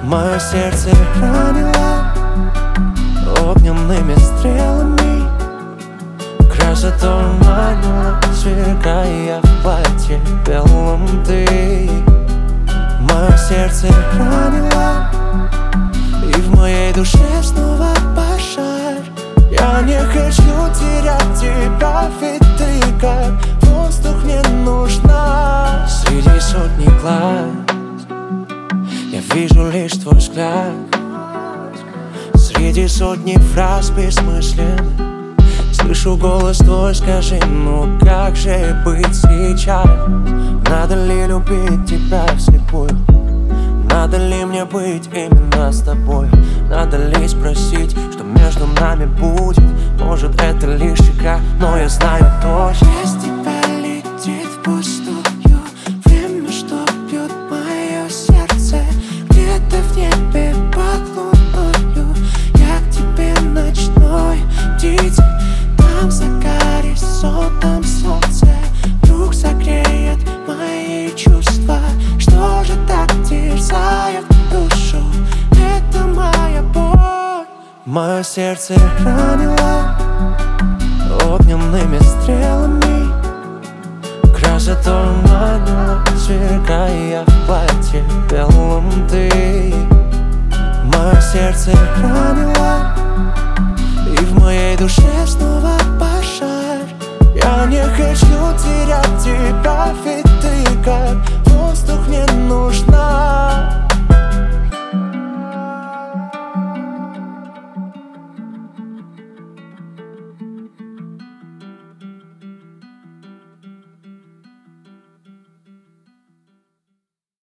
Мое сердце ранило огненными стрелами, красоту манила, сверкая в платье белом ты. Мое сердце ранило, и в моей душе снова пожар. Я не хочу терять тебя, ведь ты как воздух мне нужна. Среди сотни глаз я вижу лишь твой взгляд. Среди сотни фраз бессмысленных слышу голос твой, скажи, ну как же быть сейчас? Надо ли любить тебя вслепую? Надо ли мне быть именно с тобой? Надо ли спросить, что между нами будет? Может, это лишь игра, но я знаю точно. Без тебя летит впустую время, что бьет мое сердце. Где-то в небе под луною я к тебе ночной птицей. Там за горизонтом солнце вдруг согреет мои чувства. Что же так терзает душу? Это моя боль. Мое сердце ранило огненными стрелами, красоту манила, сверкая в платье белом ты. Мое сердце ранило, и в моей душе снова